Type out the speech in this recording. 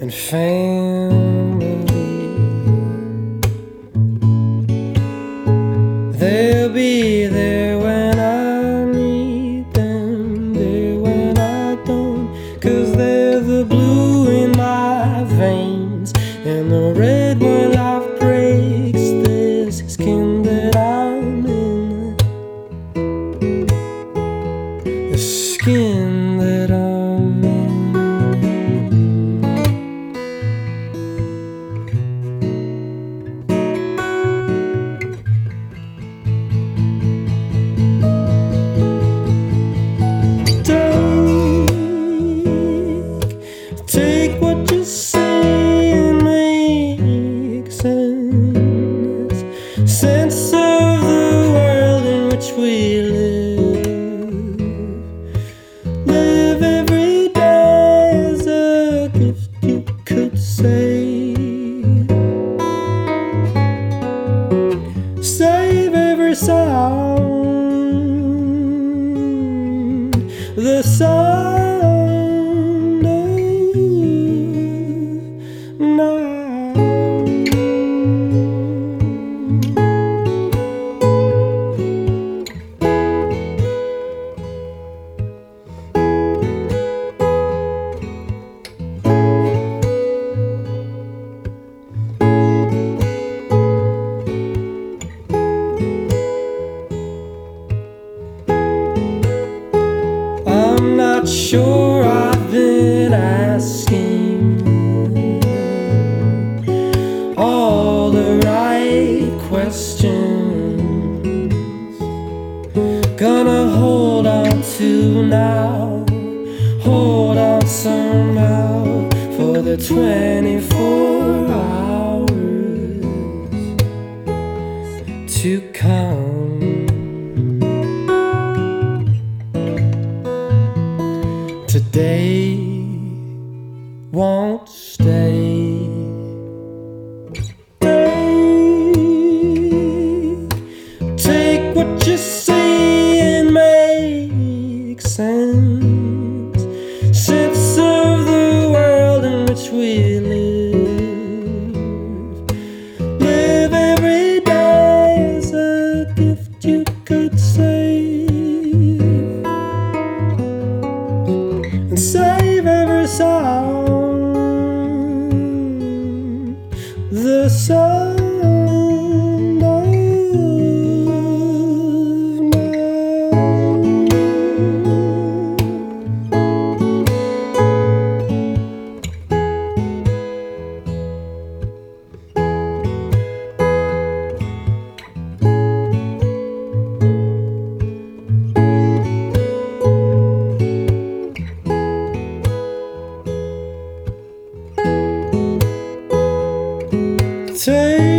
and family. They'll be there when I need them, there when I don't, 'cause they're the blue in my veins and the red when life breaks this skin that I'm in, the skin that I'm in. Take what you say and make sense. Sense of the world in which we live. Live every day as a gift you could save. Save every sound. The sound I'm not sure I've been asking all the right questions. Gonna hold on to now, hold on somehow for the 24 hours to come. Today won't stay. Take what you say and make sense. Sense of the world in which we live. Live every day as a gift you could save. And save every sound, the sound of take